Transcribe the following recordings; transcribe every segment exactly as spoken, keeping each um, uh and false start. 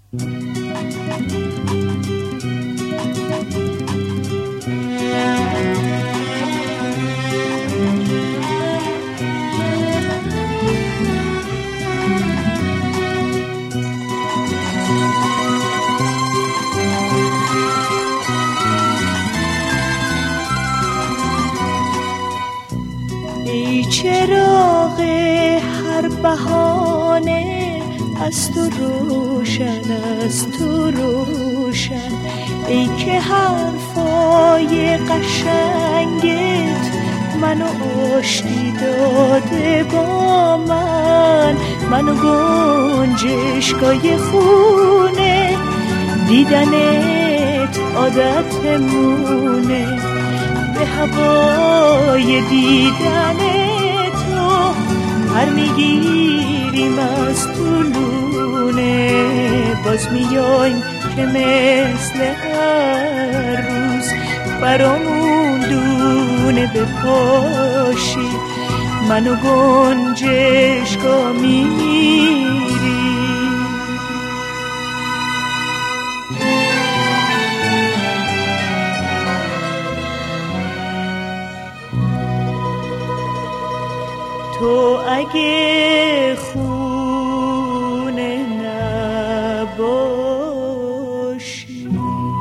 ای چراغ هر بهانه از تو روشن، از تو روشن، ای که حرفای قشنگت منو آشتی داده با من، منو گنجشگاه خونه، دیدنت عادتمونه، به هوای دیدن تو پر میگیریم از طولونه، باز میایم که مثل هر روز برامون دونه بپاشی، منو گنجشگاه میری. تو اگه خونه نباشی،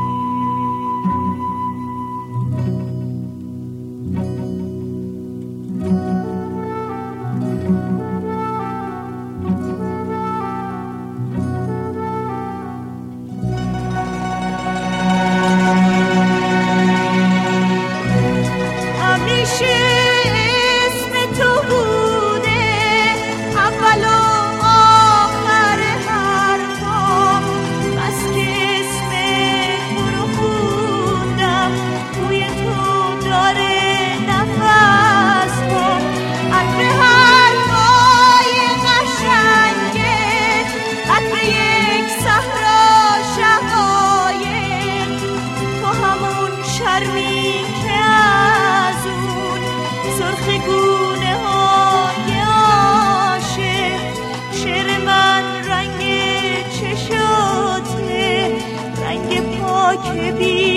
همیشه که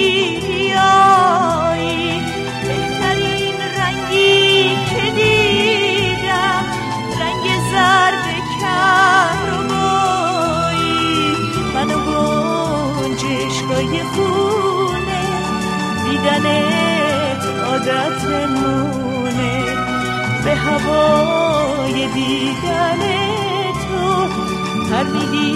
بیایی بهترین رنگی که دیدم، رنگ زرد کهربایی، منو گنجشگاه خونه، دیدنت عادتمونه، به هوای دیدن تو پر میگیرم